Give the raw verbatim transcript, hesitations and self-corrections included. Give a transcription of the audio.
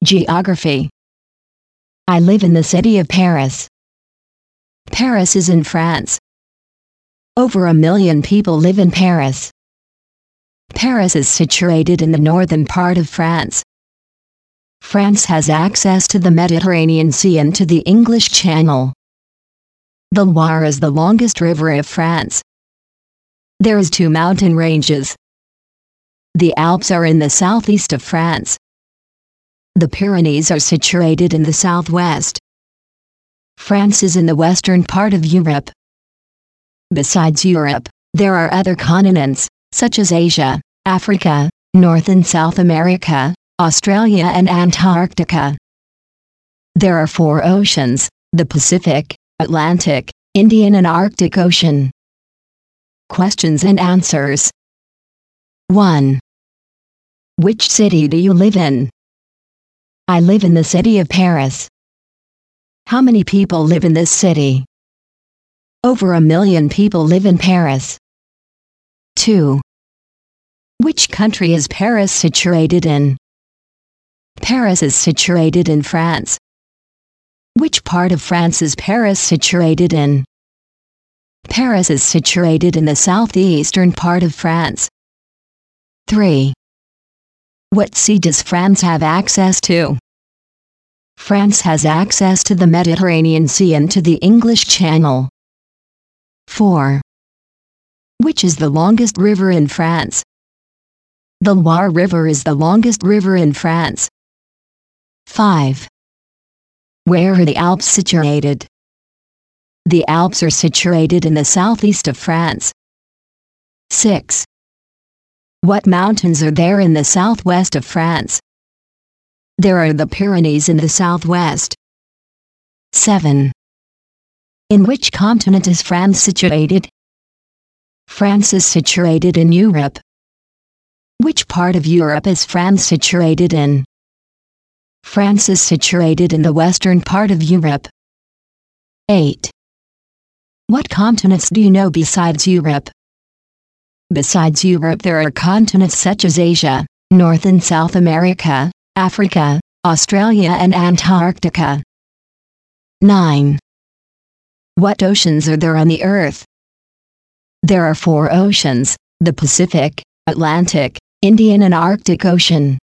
Geography. I live in the city of Paris. Paris is in France. Over a million people live in Paris. Paris is situated in the northern part of France. France has access to the Mediterranean Sea and to the English Channel. The Loire is the longest river of France. There is two mountain ranges. The Alps are in the southeast of France. The Pyrenees are situated in the southwest. France is in the western part of Europe. Besides Europe, there are other continents, such as Asia, Africa, North and South America, Australia and Antarctica. There are four oceans, the Pacific, Atlantic, Indian and Arctic Ocean. Questions and answers. one. Which city do you live in? I live in the city of Paris. How many people live in this city? Over a million people live in Paris. two. Which country is Paris situated in? Paris is situated in France. Which part of France is Paris situated in? Paris is situated in the southeastern part of France. three. What sea does France have access to? France has access to the Mediterranean Sea and to the English Channel. four. Which is the longest river in France? The Loire River is the longest river in France. five. Where are the Alps situated? The Alps are situated in the southeast of France. six. What mountains are there in the southwest of France? There are the Pyrenees in the southwest. seven. In which continent is France situated? France is situated in Europe. Which part of Europe is France situated in? France is situated in the western part of Europe. eight. What continents do you know besides Europe? Besides Europe there are continents such as Asia, North and South America, Africa, Australia and Antarctica. nine. What oceans are there on the Earth? There are four oceans, the Pacific, Atlantic, Indian and Arctic Ocean.